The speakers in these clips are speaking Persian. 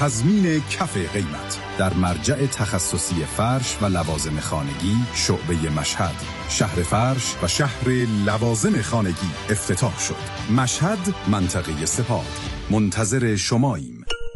تضمین کف قیمت در مرجع تخصصی فرش و لوازم خانگی شعبه مشهد. شهر فرش و شهر لوازم خانگی افتتاح شد. مشهد، منطقه سپاه. منتظر شماییم.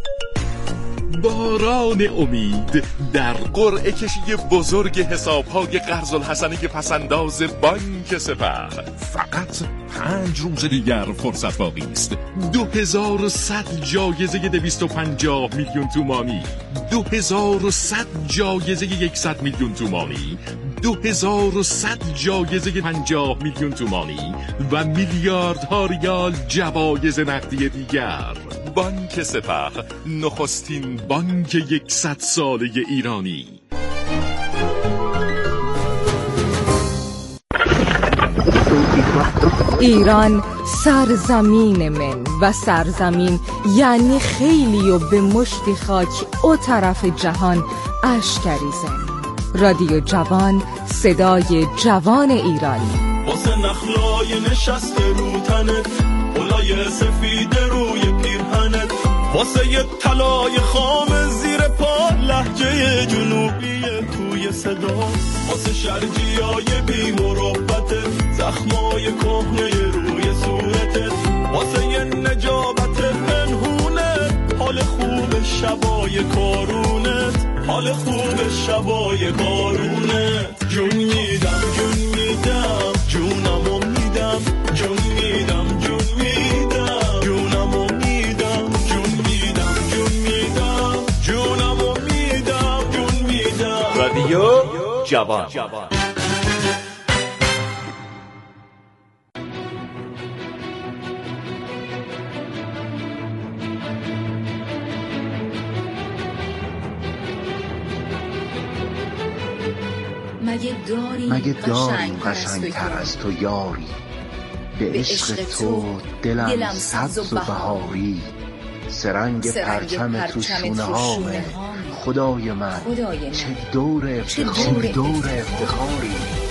باران امید در قرعه کشی بزرگ حساب‌های قرض الحسنه پسنداز بانک سپه. فقط 5 روز دیگر فرصت باقی است. 2100 جایزه 250 میلیون تومانی، 2100 جایزه 100 میلیون تومانی، 2100 جایزه 50 میلیون تومانی و میلیاردها ریال جوایز نقدی دیگر. بانک سپه، نخستین بانک 100 ساله ایرانی. ایران سرزمین من و سرزمین یعنی خیلی و به مشتی خاک او طرف جهان اشکریزن. رادیو جوان، صدای جوان ایرانی. واسه نخلای نشسته رو تنت، بلای سفید روی پیرهنت، واسه یه طلای خام زیر پا لهجه جنوبی توی صدا، واسه شرجیای بی مربتت، زخمای کهنه روی صورتت، واسه یه نجابت پنهونت، حال خوب شبای کارونت، حال خوب شبای کارونت. جون میدم جون میدم جونمو میدم، جون میدم جون میدم جونمو میدم، جون میدم جون میدم جونمو میدم، جون میدم. رادیو جوان. مگه داری قشنگتر از تو یاری؟ به عشق تو دلم سبز و بهاری، سرنگ پرچم تو شونه هامه خدای من، چه دور افتخاری.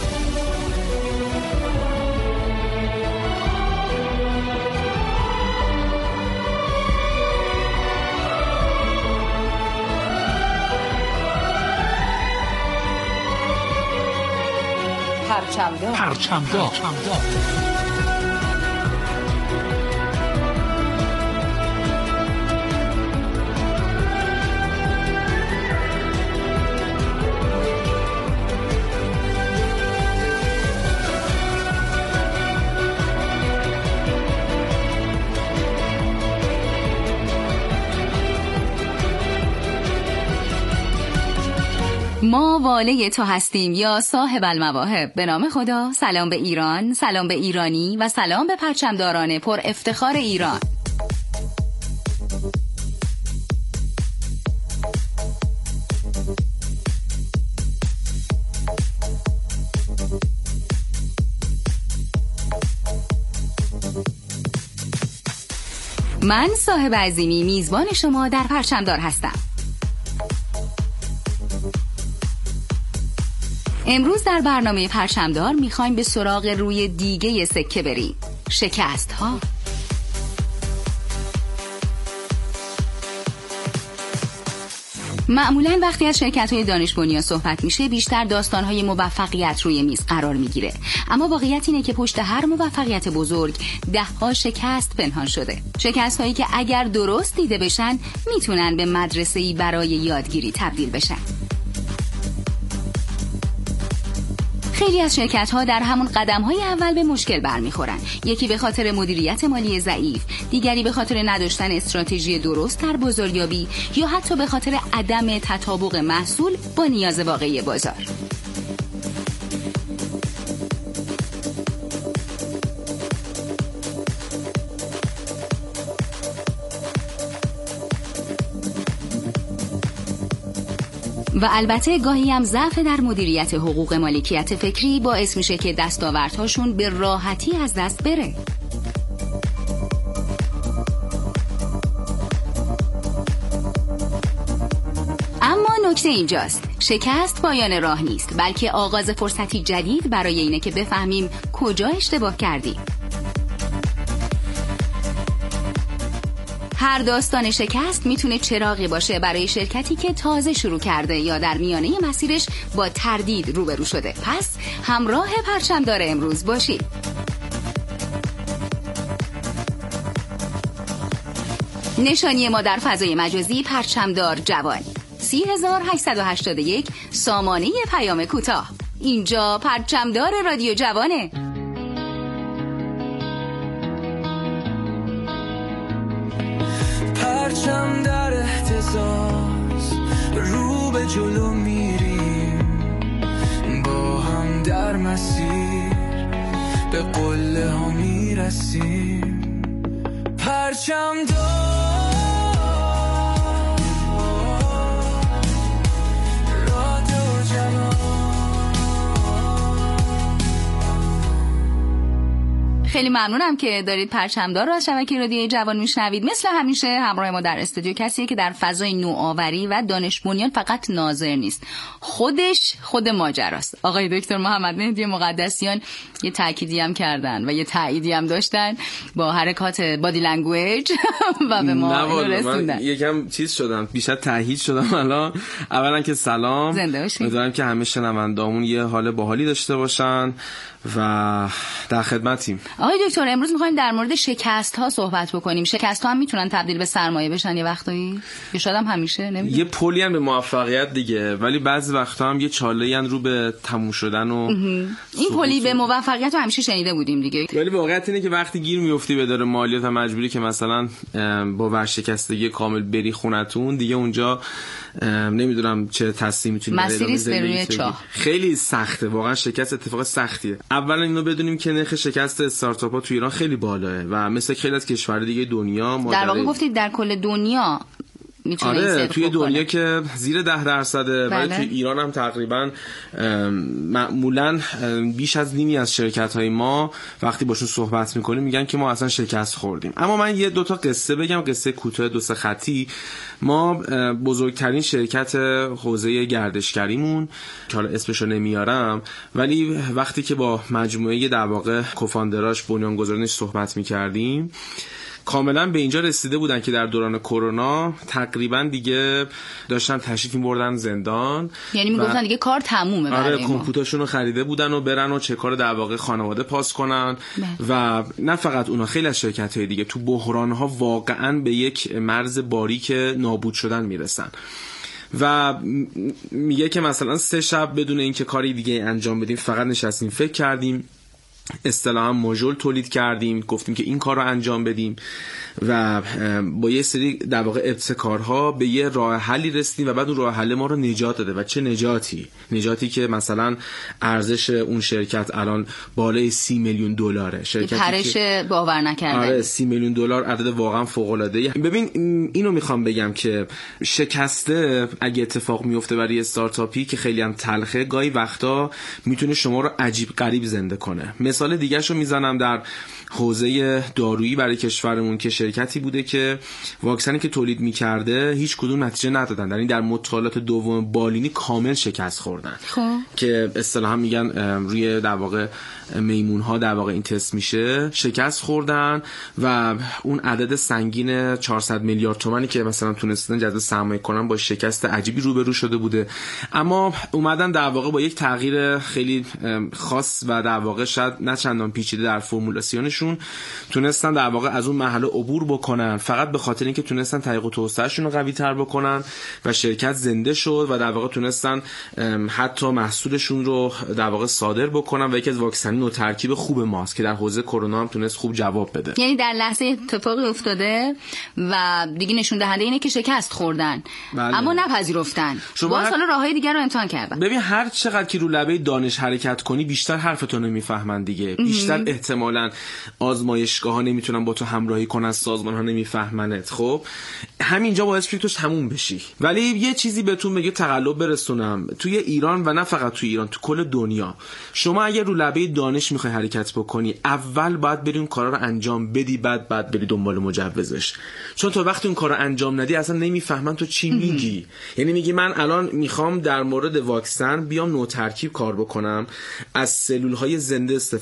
پرچمدار. ما واله تو هستیم یا صاحب المواهب. به نام خدا، سلام به ایران، سلام به ایرانی و سلام به پرچمداران پر افتخار ایران. من صاحب عظیمی میزبان شما در پرچمدار هستم. امروز در برنامه پرچمدار میخوایم به سراغ روی دیگه سکه بریم، شکست ها. معمولاً وقتی از شرکت‌های دانش بنیان صحبت میشه بیشتر داستان‌های موفقیت روی میز قرار میگیره، اما واقعیت اینه که پشت هر موفقیت بزرگ ده‌ها شکست پنهان شده. شکست‌هایی که اگر درست دیده بشن میتونن به مدرسه‌ای برای یادگیری تبدیل بشن. خیلی از شرکت‌ها در همون قدم‌های اول به مشکل برمیخورن. یکی به خاطر مدیریت مالی ضعیف، دیگری به خاطر نداشتن استراتژی درست در بازاریابی یا حتی به خاطر عدم تطابق محصول با نیاز واقعی بازار. و البته گاهی هم ضعف در مدیریت حقوق مالکیت فکری باعث میشه که دستاوردهاشون به راحتی از دست بره. اما نکته اینجاست، شکست پایان راه نیست، بلکه آغاز فرصتی جدید برای اینه که بفهمیم کجا اشتباه کردیم. هر داستان شکست میتونه چراغی باشه برای شرکتی که تازه شروع کرده یا در میانه مسیرش با تردید روبرو شده. پس همراه پرچمدار امروز باشید. نشانی ما در فضای مجازی پرچمدار جوان 3881 سامانه پیام کوتاه. اینجا پرچمدار رادیو جوانه. پرچم در اهتزاز رو به جلو میریم، با هم در مسیر به قله ها میرسیم. پرچم دار رادیو جوان. خیلی ممنونم که دارید پرچمدار رو از شبکه رادیو جوان میشنوید. مثل همیشه همراه ما در استودیو کسیه که در فضای نوآوری و دانش بنیان فقط ناظر نیست، خود ماجراست. آقای دکتر محمد مهدی مقدسیان یه تأکیدی هم کردن و یه تأییدی هم داشتن با حرکات بادی لنگویج و به ما رسوندن. من یکم چیز شدم، بیشتر تأیید شدم الان. اولا که سلام، زنده باشید. امیدوارم که همه شنوندامون یه حال باحالی داشته باشن و در خدمتیم. آقای دکتر امروز می‌خوایم در مورد شکست ها صحبت بکنیم. شکست ها هم میتونن تبدیل به سرمایه بشن یه وقتایی، یا شاید هم همیشه، نمیدونم. یه پلی ان به موفقیت دیگه، ولی بعضی وقتا هم یه چاله‌ای ان رو به تموم شدن و این پلی به موفقیت رو همیشه شنیده بودیم دیگه. ولی واقعیت اینه که وقتی گیر می‌افتی به دار مالیات و مجبوری که مثلا با ورشکستگی کامل بری خونتون دیگه، اونجا نمیدونم چه تصمیمی میتونی بگیری. خیلی سخته واقعا، شکست اتفاق سختیه. اولا اینو بدونیم که نرخ شکست استارتاپ ها تو ایران خیلی بالاه و مثل خیلی از کشورهای دیگه دنیا ما در واقع گفتید در کل دنیا میتونه این صدق توی دنیا که زیر 10%، ولی توی ایران هم تقریبا معمولا بیش از نیمی از شرکت‌های ما وقتی باشون صحبت میکنیم میگن که ما اصلا شکست خوردیم. اما من یه دوتا قصه بگم، قصه کوتاه 2-3 خطی. ما بزرگترین شرکت حوزه گردشگریمون که حالا اسمشو نمیارم، ولی وقتی که با مجموعه در واقع کوفاندراش بنیانگذارانش صحبت میکردیم کاملا به اینجا رسیده بودن که در دوران کرونا تقریبا دیگه داشتن تشریف می‌بردن زندان، یعنی میگفتن دیگه کار تمومه برای ما. کامپیوترشون رو خریده بودن و برن و چکار در واقع خانواده پاس کنن و نه فقط اونا، خیلی از شرکت‌های دیگه تو بحران‌ها واقعا به یک مرز باریک نابود شدن میرسن. و میگه که مثلا 3 شب بدون اینکه کاری دیگه انجام بدیم فقط نشستیم فکر کردیم، اصطلاحاً ماژول تولید کردیم، گفتیم که این کار رو انجام بدیم و با یه سری در واقع ابتکارها به یه راه حلی رسیدیم و بعد اون راه حل ما رو نجات داده. و چه نجاتی که مثلا ارزش اون شرکت الان بالای 30 میلیون دلاره. شرکتی پرش باور نکردنی. آره 30 میلیون دلار عدد واقعا فوق العاده. ببین اینو میخوام بگم که شکسته اگه اتفاق میفته برای استارتاپی که خیلی هم تلخه، گاهی وقتا میتونه شما رو عجیب غریب زنده کنه. مثال دیگه‌شو میزنم در حوزه دارویی برای کشورمون که شرکتی بوده که واکسنی که تولید می‌کرده هیچ کدوم نتیجه ندادن، یعنی در مطالعات دوم بالینی کامل شکست خوردن. که اصطلاحاً میگن روی در واقع میمون‌ها در واقع این تست میشه، شکست خوردن و اون عدد سنگین 400 میلیارد تومانی که مثلا تونستن جذب سرمایه کنن با شکست عجیبی روبرو شده بوده. اما اومدن در واقع با یک تغییر خیلی خاص و در واقع شاید نه چندان پیچیده در فرمولاسیونشون تونستن در واقع از اون مرحله عبور بکنن، فقط به خاطر اینکه تونستن طریق توسعهشون رو قوی‌تر بکنن و شرکت زنده شد و در واقع تونستن حتی محصولشون رو در واقع صادر بکنن و یکی از واکسن نوع ترکیب خوب ماست که در حوزه کرونا هم تونست خوب جواب بده. یعنی در لحظه اتفاقی افتاده و دیگه نشون دهنده اینه که شکست خوردن. بله. اما نپذیرفتن. باز حالا راههای دیگر رو امتحان کردن. ببین هر چقدر که رو لبه دانش حرکت کنی بیشتر حرفتو نمیفهمن دیگه. بیشتر احتمالاً آزمایشگاه‌ها نمیتونن با تو همراهی کنن، سازمان‌ها نمیفهمنت. خب همینجا باعث میشه تو تموم بشی. ولی یه چیزی بهتون بگه تقلب برسونم، توی ایران و نه فقط توی ایران، تو کل دنیا شما اگه رو لبه دانش میخوای حرکت بکنی اول باید بری اون کارا رو انجام بدی، بعد بری دنبال مجوزش. چون تو وقتی اون کارو انجام ندی اصلا نمیفهمن تو چی میگی. یعنی میگی من الان میخوام در مورد واکسن بیام نوع ترکیب کار بکنم، از سلول‌های زنده استفاده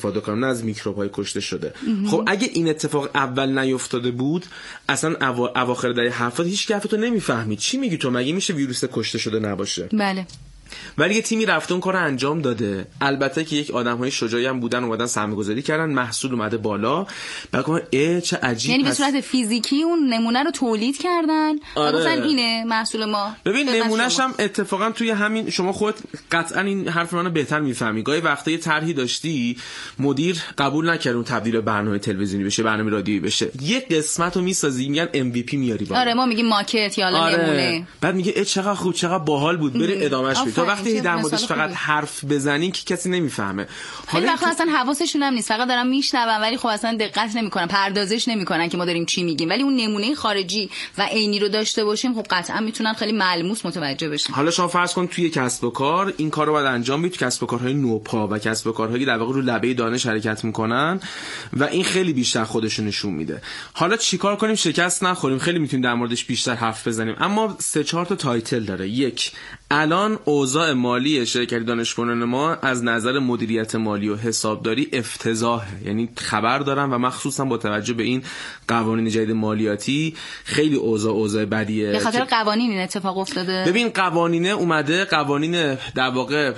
استفاده کنم، نه از میکروب‌های کشته شده. خب اگه این اتفاق اول نیفتاده بود، اصلا اواخر دهه 70 هیچ کی حرفتو نمیفهمید. چی میگی تو؟ مگه میشه ویروس کشته شده نباشه؟ بله. ولی یه تیمی رفته اون کارو انجام داده. البته که یک آدم‌های شجاعی هم بودن، اومدن سرمایه‌گذاری کردن، محصول اومده بالا. بعد گفتن چه عجیب. یعنی به صورت فیزیکی اون نمونه رو تولید کردن. مثلا اینه محصول ما. ببین نمونه‌ش هم اتفاقا توی همین، شما خودت قطعا این حرف منو بهتر میفهمی. گاهی وقتا یه طرحی داشتی، مدیر قبول نکرد اون تبدیل به برنامه تلویزیونی بشه، برنامه رادیویی بشه. یه قسمتو میسازی، میگن MVP میاری بالا. آره ما میگیم ماکت یا نمونه. بعد میگه چقدر خوب، چقدر باحال بود، بری ادامهش بده. تا وقتی در موردش فقط حرف بزنین که کسی نمیفهمه. حالا وقتا اصلا حواسشون هم نیست، فقط دارن میشنون ولی خب اصلا دقت نمیکنن، پردازش نمیکنن که ما داریم چی میگیم. ولی اون نمونه خارجی و عینی رو داشته باشیم، خب قطعا میتونن خیلی ملموس متوجه بشن. حالا شما فرض کن توی کسب و کار این کارو باید انجام بدید، کسب و کارهای نوپا و کسب و کارهایی در واقع رو لبه دانش حرکت میکنن و این خیلی بیشتر خودشون نشون میده. حالا چیکار کنیم شکست نخوریم؟ خیلی میتونیم در موردش بیشتر حرف بزنیم، اما 3-4 تا تایتل داره. یک، الان اوضاع مالی شرکت دانش بنیان ما از نظر مدیریت مالی و حسابداری افتضاحه. یعنی خبر دارم و مخصوصا با توجه به این قوانین جدید مالیاتی خیلی اوضاع بدیه. به خاطر قوانین این اتفاق افتاده. ببین قوانینه اومده، قوانین در واقع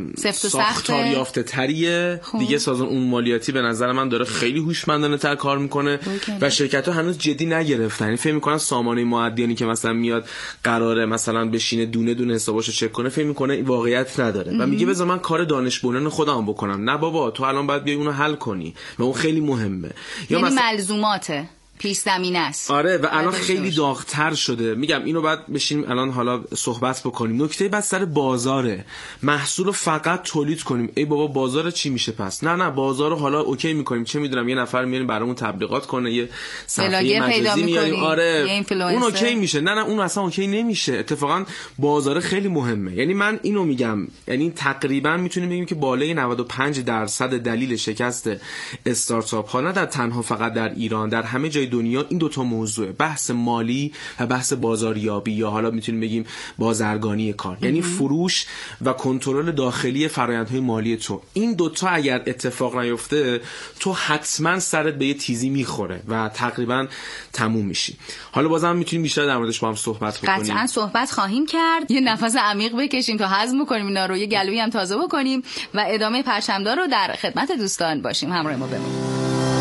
ساختار یافته تریه دیگه. سازمان عمومی مالیاتی به نظر من داره خیلی هوشمندانه تر کار میکنه و شرکت‌ها هنوز جدی نگرفتن. یعنی فکر میکنن سامانه معدیانی که مثلا میاد قراره مثلا بشینه دونه دونه حساباشو چک کنه، فکر میکنه واقعیت نداره و میگه بذار من کار دانش بنیان خودم بکنم. نه بابا، تو الان باید بیای اونو حل کنی و اون خیلی مهمه. یا یعنی ملزوماته، پیش زمینه است. آره و الان خیلی داغ‌تر شده. میگم اینو بعد بشیم الان حالا صحبت بکنیم. نکته بعد سر بازاره. محصول رو فقط تولید کنیم. ای بابا بازار چی میشه پس؟ نه بازار رو حالا اوکی میکنیم، چه میدونم یه نفر میاریم برامون تبلیغات کنه، یه صفحه مجازی میاریم، آره اون اوکی میشه. نه اون اصلا اوکی نمیشه. اتفاقا بازار خیلی مهمه. یعنی من اینو میگم، یعنی تقریبا میتونیم بگیم که بالای 95% دلیل شکست استارتاپ ها نه در تنها فقط در ایران، در همه جای دنیا این دوتا موضوع، بحث مالی و بحث بازاریابی یا حالا میتونیم بگیم بازرگانی کار. یعنی فروش و کنترل داخلی فرآیندهای مالی تو. این دوتا اگر اتفاق نیفته تو حتما سرت به یه تیزی میخوره و تقریبا تموم میشی. حالا بازم میتونیم بیشتر در موردش با هم صحبت بکنیم. قطعا صحبت خواهیم کرد. یه نفس عمیق بکشیم تا هضم کنیم اینا رو، یه گلویی هم تازه بکنیم و ادامه پرچمدار رو در خدمت دوستان باشیم. همراه ما بمونید.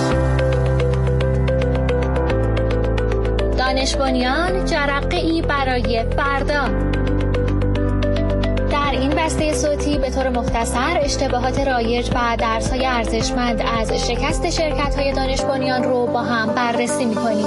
دانش بنیان، جرقه‌ای برای فردا. در این بسته صوتی به طور مختصر اشتباهات رایج و درس‌های ارزشمند از شکست شرکت‌های دانش بنیان رو با هم بررسی می‌کنیم.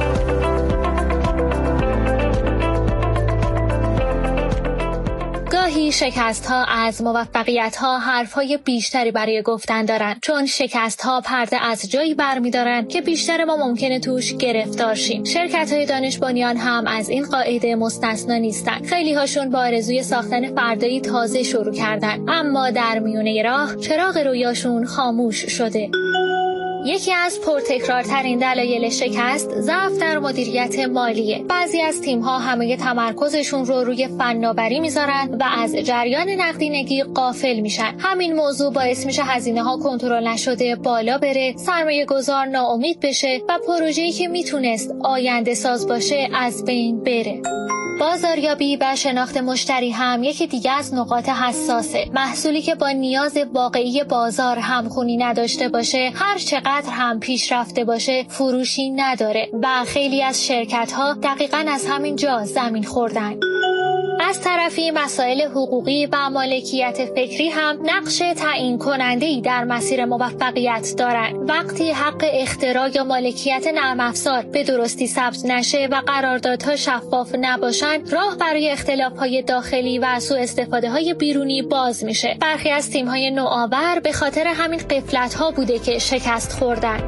گاهی شکست‌ها از موفقیت‌ها حرف‌های بیشتری برای گفتن دارن، چون شکست‌ها پرده از جایی برمی‌دارن که بیشتر ما ممکنه توش گرفتار شیم. شرکت‌های دانش بنیان هم از این قاعده مستثنا نیستن. خیلی هاشون با آرزوی ساختن فردایی تازه شروع کردن، اما در میونه راه چراغ رویاشون خاموش شده. یکی از پرتکرارترین دلایل شکست ضعف در مدیریت مالیه. بعضی از تیم‌ها همه تمرکزشون رو روی فناوری میذارن و از جریان نقدینگی غافل میشن. همین موضوع باعث میشه هزینه‌ها کنترل نشده بالا بره، سرمایه‌گذار ناامید بشه و پروژه‌ای که میتونست آینده ساز باشه از بین بره. بازاریابی و شناخت مشتری هم یکی دیگه از نقاط حساسه. محصولی که با نیاز واقعی بازار همخونی نداشته باشه، هر چقدر هم پیشرفته باشه فروشی نداره و خیلی از شرکت‌ها دقیقاً از همین جا زمین خوردن. از طرفی مسائل حقوقی و مالکیت فکری هم نقش تعیین کننده‌ای در مسیر موفقیت دارن. وقتی حق اختراع یا مالکیت نرم افزار به درستی ثبت نشه و قراردادها شفاف نباشن، راه برای اختلاف‌های داخلی و سوء استفاده‌های بیرونی باز میشه. برخی از تیم‌های نوآور به خاطر همین غفلت‌ها بوده که شکست خوردن.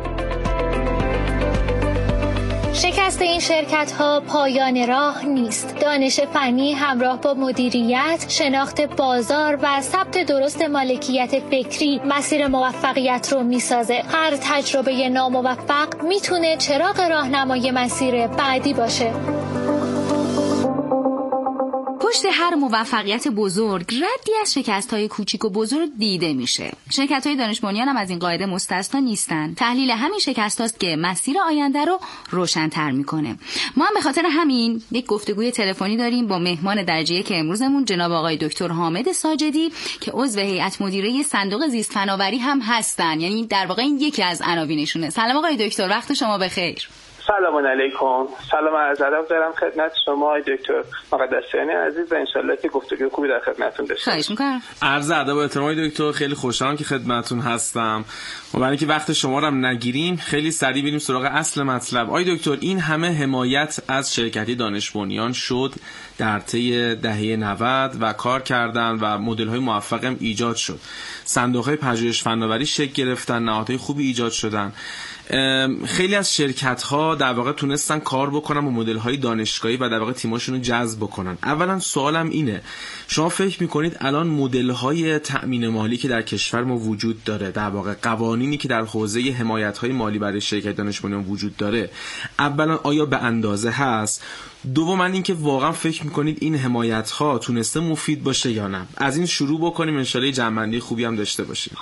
شکست این شرکت‌ها پایان راه نیست. دانش فنی همراه با مدیریت، شناخت بازار و ثبت درست مالکیت فکری مسیر موفقیت رو میسازه. هر تجربه ناموفق میتونه چراغ راهنمای مسیر بعدی باشه. پشت هر موفقیت بزرگ ردی از شکست‌های کوچیک و بزرگ دیده میشه. شرکت‌های دانش بنیان هم از این قاعده مستثنا نیستن. تحلیل همین شکست‌هاست که مسیر آینده رو روشن‌تر میکنه. ما هم به خاطر همین یک گفتگوی تلفنی داریم با مهمان درجه یک امروزمون جناب آقای دکتر حامد ساجدی که عضو هیئت مدیره صندوق زیست فناوری هم هستن. یعنی در واقع این یکی از عناوینشونه. سلام آقای دکتر، وقت شما بخیر. سلام علیکم. سلام عرض ادب دارم خدمت شما آقای دکتر مقدسیانی عزیز و ان شاءالله که گفتگوی خوبی در خدمتتون داشته باشم. خواهش می‌کنم. عرض ادب و احترام آقای دکتر، خیلی خوشحالم که خدمتتون هستم. و برای اینکه وقت شما رو هم نگیریم خیلی سریع بریم سراغ اصل مطلب. آقای دکتر، این همه حمایت از شرکتی دانش بنیان شد در طی دهه 90 و کار کردن و مدل‌های موفق هم ایجاد شد. صندوق‌های پژوهش فناوری شکل گرفتن، نهادهای خوبی ایجاد شدن. خیلی از شرکت‌ها در واقع تونستن کار بکنن با مدل‌های دانشگاهی و در واقع تیماشون رو جذب بکنن. اولا سوالم اینه، شما فکر می‌کنید الان مدل‌های تأمین مالی که در کشور ما وجود داره، در واقع قوانینی که در حوزه حمایت‌های مالی برای شرکت دانش بنیان وجود داره، اولا آیا به اندازه هست؟ دوما اینکه واقعا فکر می‌کنید این حمایت‌ها تونسته مفید باشه یا نه؟ از این شروع بکنیم ان شاءالله جمع‌بندی خوبی هم داشته باشیم.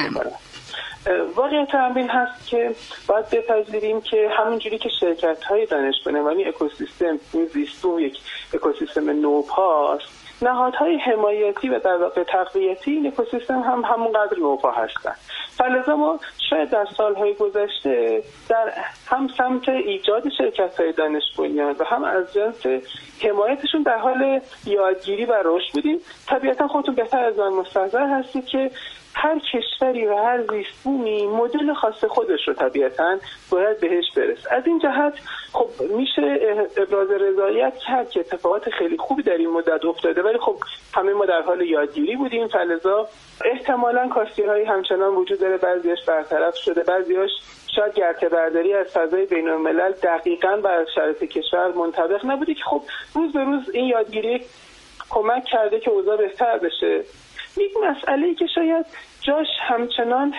واقعیت این هست که باید بپذیریم که همونجوری که شرکت‌های دانش بنیانی اکوسیستم زیستو یک اکوسیستم نوپاست، نهادهای حمایتی و در واقع تقویتی این اکوسیستم هم همونقدر نوپا هستند. فلذا ما شاید در سالهای گذشته در هم سمت ایجاد شرکت‌های دانش بنیان و هم از جنس حمایتشون در حال یادگیری و رشد بودیم. طبیعتا خودتون بهتر از من مستحضر هستید که هر کشوری و هر زیستبومی مدل خاص خودش رو طبیعتاً باید بهش برسه. از این جهت خب میشه ابراز رضایت کرد که اتفاقات خیلی خوبی در این مدت افتاده، ولی خب همه ما در حال یادگیری بودیم. فلذا احتمالاً کاستی‌هایی همچنان وجود داره، بعضیاش برطرف شده، بعضیاش شاید گرته برداری از فضای بین‌الملل دقیقاً بر شرایط کشور منطبق نبوده که خب روز به روز این یادگیری کمک کرده که اوضاع بهتر بشه. یک مسئله‌ای که شاید جاش همچنان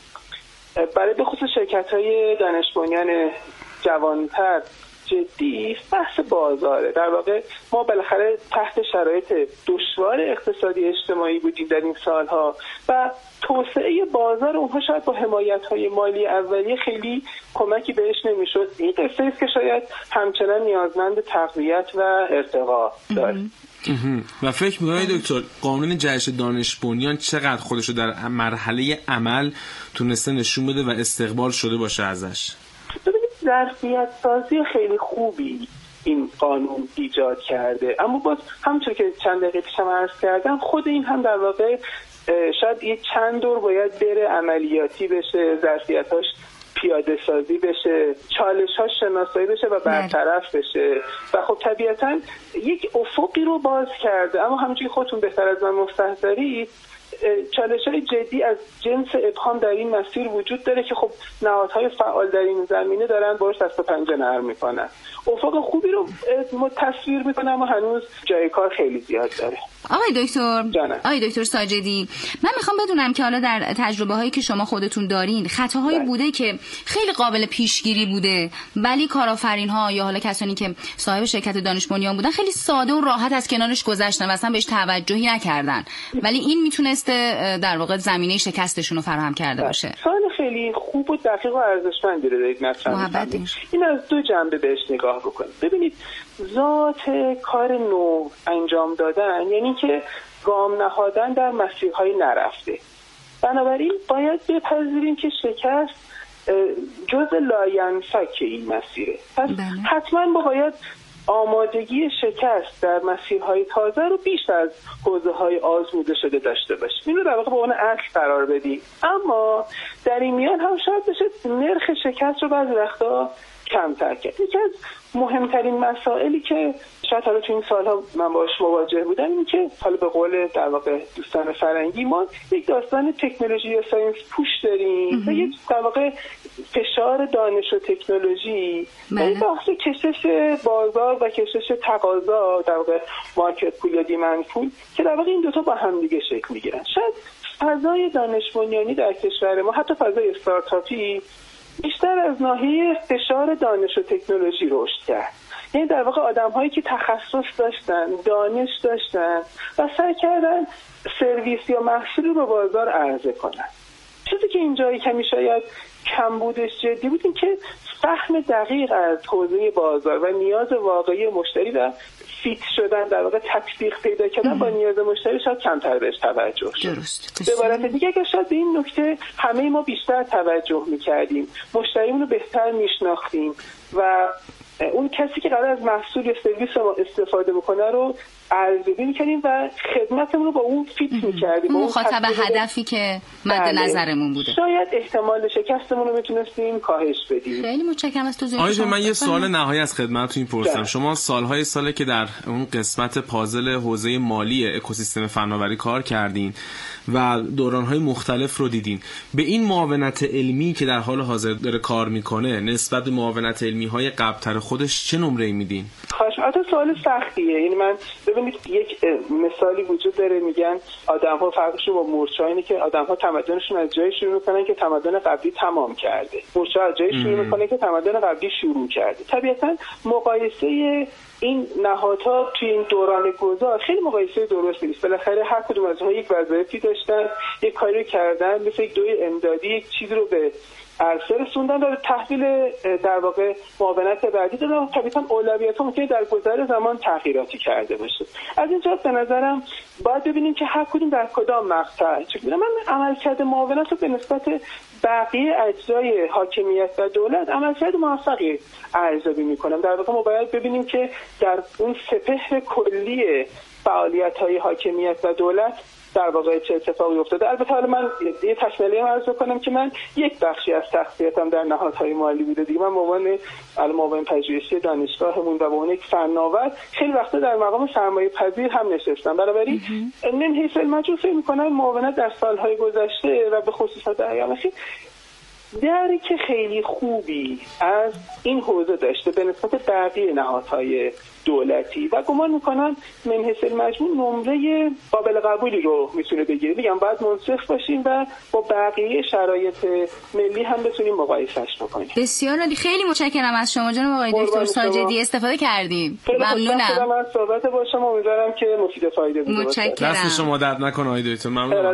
برای به خصوص شرکت‌های دانش بنیان جوانتر جدی بحث بازاره. در واقع ما بالاخره تحت شرایط دشوار اقتصادی اجتماعی بودیم در این سالها و توسعه بازار اونها شاید با حمایت‌های مالی اولیه خیلی کمکی بهش نمی‌شد. این قصه است که شاید همچنان نیازمند تقویت و ارتقا داره. و فکر می‌کنید دکتر قانون جهش دانش بنیان چقدر خودش رو در مرحله عمل تونسته نشون بده و استقبال شده باشه ازش؟ ببینید ظرفیت سازی خیلی خوبی این قانون ایجاد کرده، اما باز همونطور که چند دقیقه پیشم عرض کردم خود این هم در واقع شاید یه چند دور باید بره عملیاتی بشه، ظرفیتاش پیاده سازی بشه، چالش‌هاش شناسایی بشه و برطرف بشه و خب طبیعتاً یک افقی رو باز کرده. اما همونجوری خودتون بهتر از من مستحضرید چالش‌های جدی از جنس ابهام در این مسیر وجود داره که خب نهادهای فعال در این زمینه دارن باهاش دست و پنجه نرم میکنن. افق خوبی رو تصویر میکنن اما هنوز جای کار خیلی زیاد داره. آقای دکتر ساجدی، من میخوام بدونم که حالا در تجربه هایی که شما خودتون دارین خطاهایی بوده که خیلی قابل پیشگیری بوده ولی کارآفرین ها یا حالا کسانی که صاحب شرکت دانش بنیان بودن خیلی ساده و راحت از کنارش گذشتن و اصلا بهش توجهی نکردن، ولی این میتونسته در واقع زمینه شکستشون رو فراهم کرده باشه؟ سوال خیلی خوب و دقیق و ارزشمندی رو دارید مطرح می‌کنید. این از دو جنبه بهش نگاه بکنید. ببینید ذات کار نو انجام دادن یعنی که گام نهادن در مسیرهای نرفته. بنابراین باید بپذیریم که شکست جزء لاینفک این مسیره. پس حتما باید آمادگی شکست در مسیرهای تازه رو بیشتر از حوزه‌های آزموده شده داشته باشیم. این رو در واقع به عنوان اصل قرار بدیم. اما در این میان هم شاید بشه نرخ شکست رو بعضی وقتا کمتر کرد. یکی از مهمترین مسائلی که شاید حالا تو این سالها من باهاش مواجه بودم این که حالا به قول در واقع دوستان فرنگی ما یک داستان تکنولوژی یا ساینس پوش داریم و یک در واقع فشار دانش و تکنولوژی و این بحث کشش بازار و کشش تقاضا در واقع مارکت پول یا دیمند پول که در واقع این دوتا با هم دیگه شکل میگیرن. شاید فضای دانش بنیانی در کشور ما حتی فضای استارتاپی بیشتر از ناحیه فشار دانش و تکنولوژی رشد کرد. یعنی در واقع آدم‌هایی که تخصص داشتن، دانش داشتن و سعی کردن سرویس یا محصول رو به بازار عرضه کنن. چیزی که اینجایی کمی شاید کمبودش جدی بود این که فهم دقیق از حوزه بازار و نیاز واقعی مشتری و فیت شدن، در واقع تطبیق پیدا کردن با نیاز مشتری شاید کمتر بهش توجه شد. به عبارت دیگه اگر شاید به این نکته همه ما بیشتر توجه می‌کردیم، مشتریمون رو بهتر می‌شناختیم و اون کسی که قرار از محصول یا سرویس ما استفاده بکنه رو ارزیابی می‌کردیم و خدمتمون رو با اون فیت می‌کردیم، اون مخاطب هدفی که مد نظرمون بوده. شاید احتمال شکستمون رو میتونستیم کاهش بدیم. خیلی متشکرم از توضیحات شما. من یه سوال نهایی از خدمتتون پرسیدم. شما ساله که در اون قسمت پازل حوزه مالی اکوسیستم فناوری کار کردین و دوران‌های مختلف رو دیدین. به این معاونت علمی که در حال حاضر داره کار میکنه نسبت به معاونت علمی‌های قبل‌تر خودش چه نمره‌ای میدین؟ خواهش سوال سختیه. یعنی من ببینید یک مثالی وجود داره، میگن آدم‌ها فرقشون با مورچه‌ها اینه که آدم‌ها تمدنشون از جایی شروع میکنن که تمدن قبلی تمام کرده. مورچه‌ها از جایی شروع میکنه که تمدن قبلی شروع کرده. طبیعتاً مقایسه این نهادها توی این دوران گذار خیلی مقایسه درستی نیست. بالاخره هر کدوم از اونها یک وظایفی داشتن، یک کاری کردن، مثل یک دوی امدادی یک چیز رو به عرصه رسوندن و تحویل در واقع معاونت بعدی دادن. طبعاً اولویت‌ها ممکنه در گذر زمان تغییراتی کرده باشه. از اینجا به نظرم باید ببینیم که هر کدوم در کدام مقطع. چون من عملکرد معاونت رو به نسبت بقیه اجزای حاکمیت و دولت عملکرد موفقی ارزیابی می‌کنم. در واقع ما باید ببینیم که در اون سپهر کلی فعالیت‌های حاکمیت و دولت در واقع چه اتفاقی افتاده. البته حالا من یه تشکیلی عرض کنم که من یک بخشی از شخصیتم در نهادهای مالی بوده دیگه. من به عنوان معاون پژوهشی دانشگاهمون و به عنوان یک فناور خیلی وقتا در مقام سرمایه‌پذیر هم نشستم. بنابراین من حیث المجموع فکر می‌کنم معاونت در سال‌های گذشته و به خصوص در ایام اخیر درک خیلی خوبی از این حوزه داشته به نسبت بقیه نهادهای دولتی و گمان میکنم من حیث المجموع نمره قابل قبولی رو میتونه بگیره. میگم باید منصف باشیم و با بقیه شرایط ملی هم بتونیم مقایسهش بکنیم. بسیار عالی، خیلی متشکرم از شما جناب آقای دکتر ساجدی، استفاده کردیم. ممنونم از صحبت با شما، امیدوارم که مفید فایده بده. متشکرم. دست شما درد نکنه آقای دکتر. ممنونم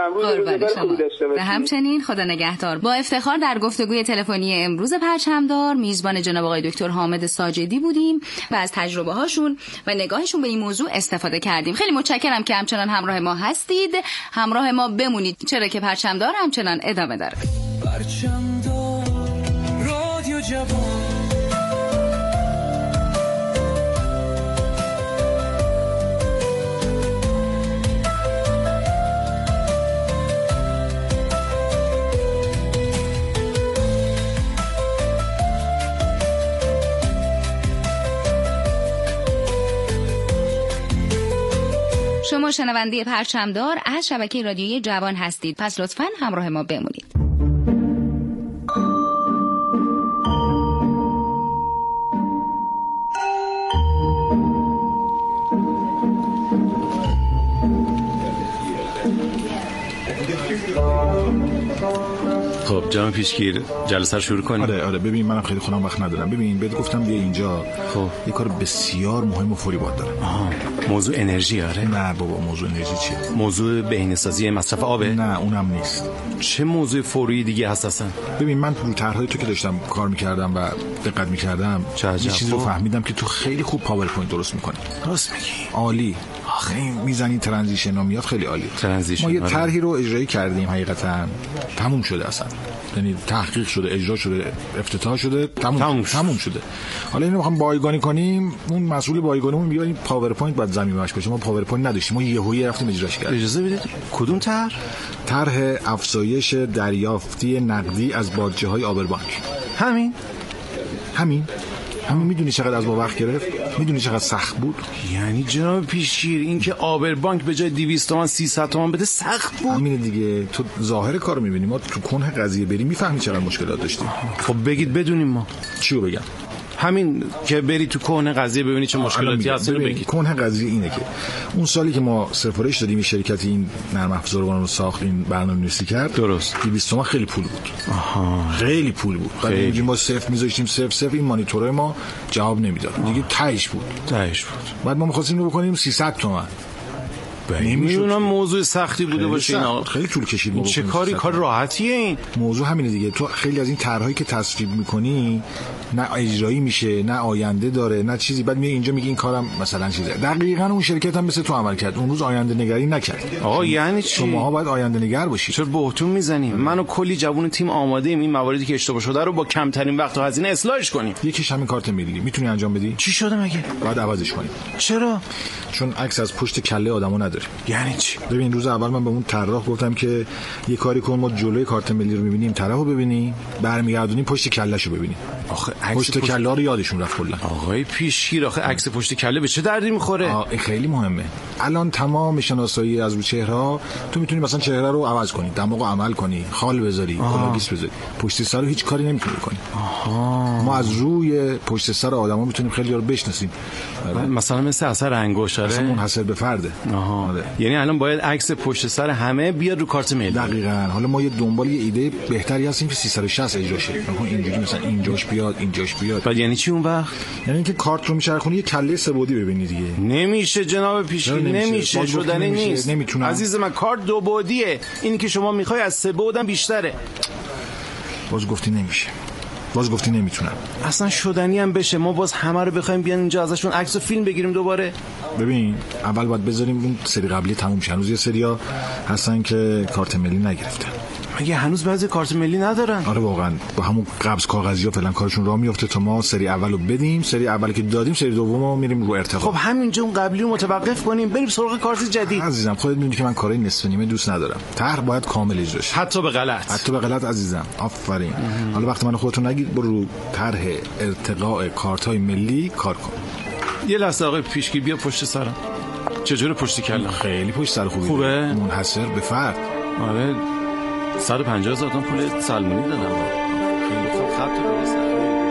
ازتون. و همچنین خدا نگهدار. با افتخار در گفتگوی تلفنی امروز پرچمدار میزبان جناب آقای دکتر حامد ساجدی بودیم و از تجربه هاشون و نگاهشون به این موضوع استفاده کردیم. خیلی متشکرم که همچنان همراه ما هستید. همراه ما بمونید، چرا که پرچمدار همچنان ادامه داره. پرچمدار رادیو جوان. شما شنونده پرچمدار از شبکه رادیویی جوان هستید، پس لطفاً همراه ما بمونید. خب جناب پیشگیر جلسه رو شروع کنیم. آره ببین منم خیلی خودم وقت ندارم. ببین بهت گفتم بیا اینجا. خب یه کار بسیار مهم و فوری باید دارم. موضوع انرژی. آره نه بابا، موضوع انرژی چیه؟ موضوع بهینه‌سازی مصرف آبه؟ نه اونم نیست. چه موضوع فوری دیگه هست اصلا؟ ببین من رو طرحهای تو که داشتم کار می‌کردم و دقت می‌کردم یه چیزی رو فهمیدم که تو خیلی خوب پاورپوینت درست می‌کنی. درست میگی. عالی. آخه میزنی ترانزیشن میاد خیلی عالی. ما یه طرحی رو اجرایی کردیم حقیقتا تموم شده اصلا. یعنی تحقیق شده، اجرا شده، افتتاح شده، تموم شده. حالا اینو می‌خوام بایگانی کنیم. اون مسئول بایگانیمون میگه این پاورپوینت باید زمینه‌اش باشه. ما پاورپوینت نداشتیم. ما یهویی رفتیم اجراش کردیم. اجازه بدید. کدوم طرح افزایش دریافتی نقدی از بودجه‌های آبربانک. همین میدونی چقدر از ما وقت گرفت؟ میدونی چقدر سخت بود؟ یعنی جناب پیشگیر این که آبربانک به جای 200 تومان 300 تومان بده سخت بود؟ همینه دیگه. تو ظاهر کارو میبینی، ما تو کنه قضیه بریم میفهمی چقدر مشکلات داشتیم. خب بگید بدونیم ما. چیو بگم؟ همین که بری تو کونه قضیه ببینی چه مشکلاتی هست بگی. کونه قضیه اینه که اون سالی که ما سفارش دادیم شرکتی این نرم افزار رو ساخت، این برنامه‌نویسی کرد، درست 200 تومن خیلی پول بود. خیلی پول بود. بعد اینجوری ما صفر می‌ذاشتیم، صفر این مانیتورهای ما جواب نمیداد دیگه. تهش بود. بعد ما می‌خواستیم رو بکنیم 300 تومن. نمیدونم موضوع سختی بوده باشه اینا. خیلی طول کشید. چه کار راحتیه این؟ موضوع همینه دیگه. تو خیلی از این طرحایی که تصویب می‌کنی نه اجرایی میشه، نه آینده داره، نه چیزی. بعد میگه اینجا میگه این کارم مثلا چیزه. دقیقاً اون شرکت هم مثل تو عمل کرد. اون روز آینده نگری نکرد. آقا یعنی چی؟ شماها باید آینده نگر باشید. چرا بهتون میزنیم؟ من و کلی جوون تیم آماده ایم این مواردی که اشتباه شده رو با کمترین وقت و هزینه اصلاحش کنیم. یکیش همین کارت ملی. میتونی انجام بدی؟ چی شده مگه؟ باید عوضش کنیم. چرا؟ چون عکس از پشت کله آدمو نداره. یعنی چی؟ ببین روز اول من به اون طراح گفتم که یه کاری کن ما جلوی کارت ملی رو می‌بینیم، طرفو ببینیم، برمیگردونیم پشت کلهشو ببینیم. آخه پشت کله رو یادشون رفت کلا. آقای پیشگیر آخه عکس پشت کله به چه دردی می‌خوره؟ این خیلی مهمه. الان تمام شناسایی از رو چهره تو می‌تونی مثلا چهره رو عوض کنی، دماغو عمل کنی، خال بذاری، کلاگیس بذاری. پشت سر رو هیچ کاری نمی‌تونی کنی. ما از روی پشت سر آدما می‌تونیم خیلی رو بشناسیم. مثلا مثل اثر انگشت مثلا منحصر به فرده. یعنی الان باید عکس پشت سر همه بیاد رو کارت ملی. دقیقاً. حالا ما یه دنبال یه ایده بهتری هستیم که 360 اجرا شه. اینجوری مثلا اینجاش بیاد. بعد یعنی چی اون وقت؟ یعنی اینکه کارت رو میچرخونی یه کله سه‌بعدی ببینی دیگه. نمیشه جناب پیشگیر، نمیشه. شدنی نیست. نمیتونم. عزیز من کارت 2 بعدیه. اینی که شما میخوای از 3 بعدم بیشتره. باز گفتی نمیشه. باز گفتی نمیتونم. اصلا شدنی هم بشه. ما باز همه رو بخوایم بیان اینجا ازشون عکس و فیلم بگیریم دوباره. ببین اول باید بذاریم اون سری قبلی تموم شه. هنوز یه سریا هستن که کارت ملی نگرفتن. مگه هنوز بعضی کارت ملی ندارن؟ آره واقعا با همون قبض کاغذی‌ها فعلا کارشون راه میفته تا ما سری اولو بدیم، سری اولی که دادیم سری دومو میریم رو ارتقا. خب همینجا اون قبلی رو متوقف کنیم بریم سراغ کارت جدید. عزیزم خودت میدونی که من کارای نصف نیمه دوست ندارم. طرح باید کامل اجرا شه. حتی به غلط عزیزم. آفرین. حالا وقتی من خودتون نگید برو طرح ارتقاء کارت‌های ملی کار کن. یه لحظه آقای پیشگیر بیا پشت سرم. چجوره پشت کله؟ خیلی پشت سر خوبه. منحصر به فرد. آره 150,000 تومان پول سلمونی دادم. خیلی خوب. خط تو برسه.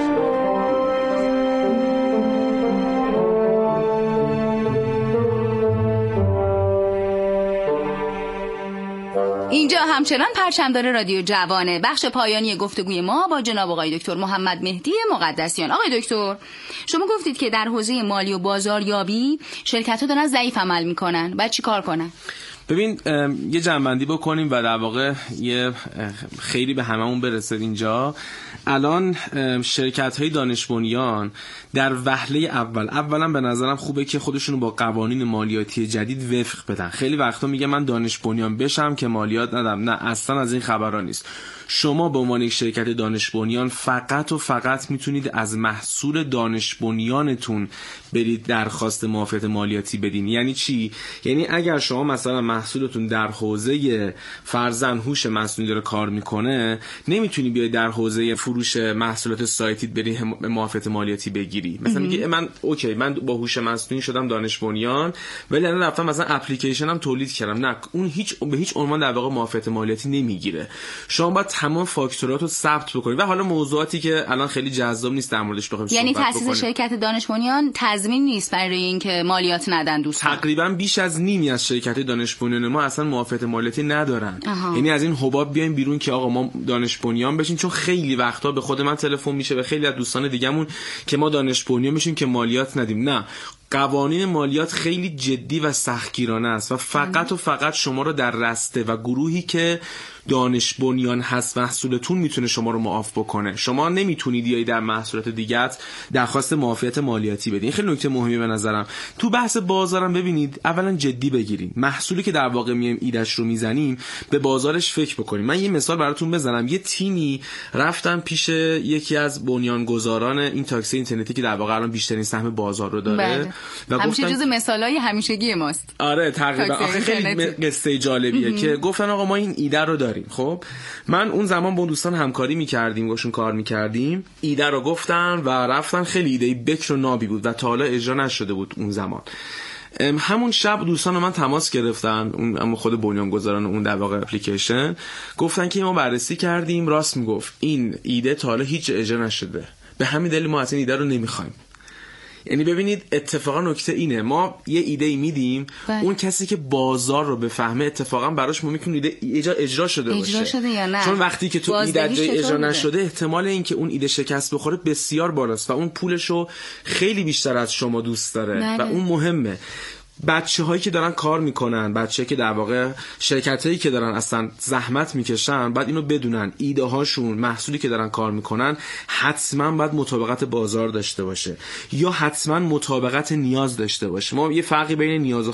اینجا همچنان پرچمدار رادیو جوانه. بخش پایانی گفتگوی ما با جناب آقای دکتر محمد مهدی مقدسیان. آقای دکتر شما گفتید که در حوزه مالی و بازاریابی شرکت‌ها دارن ضعیف عمل میکنن. بعد چی کار کنن؟ ببین یه جنبندی بکنیم و در واقع یه خیلی به هممون برسه. اینجا الان شرکت‌های دانش بنیان در وهله اولا به نظرم خوبه که خودشونو با قوانین مالیاتی جدید وفق بدن. خیلی وقتا میگه من دانش بنیان بشم که مالیات ندم. نه اصلا از این خبرا نیست. شما به عنوان یک شرکت دانش بنیان فقط و فقط میتونید از محصول دانش بنیانتون برید درخواست معافیت مالیاتی بدین. یعنی چی؟ یعنی اگر شما مثلا محصولتون در حوزه فرضاً هوش مصنوعی داره کار میکنه، نمیتونی بیای در حوزه فروش محصولات سایتی بری معافیت مالیاتی بگیری. مثلا میگه من اوکی من با هوش مصنوعی شدم دانش بنیان ولی الان رفتم مثلا اپلیکیشن هم تولید کردم. نه اون به هیچ عنوان در واقع معافیت مالیاتی نمیگیره. شما باید تمام فاکتورات رو ثبت بکنید. و حالا موضوعاتی که الان خیلی جذاب نیست در موردش بخوایم یعنی تأسیس شرکت دانش بنیان تضمین نیست برای اینکه مالیات ندن دوستان. تقریبا بیش از نیمی از شرکت دانش بنیان ما اصلا معافیت مالیاتی ندارن. یعنی از این حباب بیایم بیرون که آقا ما دانش بنیان بشین. چون خیلی وقتا به خود من تلفن میشه و خیلی از دوستان دیگه‌مون که ما دانش بنیان بشیم که مالیات ندیم. نه، قوانین مالیات خیلی جدی و سختگیرانه است و فقط شما رو در رسته و گروهی که دانش بنیان هست محصولتون میتونه شما رو معاف بکنه. شما نمیتونید یا در محصولات دیگت درخواست معافیت مالیاتی بدین. خیلی نکته مهمی به نظرم. تو بحث بازارم ببینید اولا جدی بگیریم. محصولی که در واقع میایم ایدش رو میزنیم به بازارش فکر بکنیم. من یه مثال براتون بزنم. یه تیمی رفتن پیش یکی از بنیانگذاران این تاکسی اینترنتی که در واقع الان بیشترین سهم بازار رو داره و همیشه جز مثالای همیشگی ماست. آره تقریبا. آخه خیلی قصه جالبیه که گفتن آقا ما این ایده رو داریم. خب من اون زمان با دوستان همکاری می‌کردیم، باشون کار می‌کردیم. ایده رو گفتن و رفتن. خیلی ایده بکر و نابی بود و تا حالا اجرا نشده بود اون زمان. همون شب دوستان من تماس گرفتن، اون خود بنیانگذاران اون در واقع اپلیکیشن، گفتن که ما بررسی کردیم، راست میگفت این ایده تا حالا هیچ اجرا نشده. به همین دلیل ما از این ایده رو نمیخوایم. یعنی ببینید اتفاقا نکته اینه، ما یه ایده میدیم، اون کسی که بازار رو بفهمه اتفاقا براش ما میتونه ایده اجرا شده باشه. شده یا نه؟ چون وقتی که تو ایده اجرا نشده احتمال اینکه اون ایده شکست بخوره بسیار بالاست و اون پولشو خیلی بیشتر از شما دوست داره و اون مهمه. بچه‌هایی که دارن کار میکنن، بچه‌ای که در واقع شرکتایی که دارن اصلا زحمت میکشن، بعد اینو بدونن ایده هاشون، محصولی که دارن کار میکنن حتما باید مطابقت بازار داشته باشه یا حتما مطابقت نیاز داشته باشه. ما یه فرقی بین نیاز و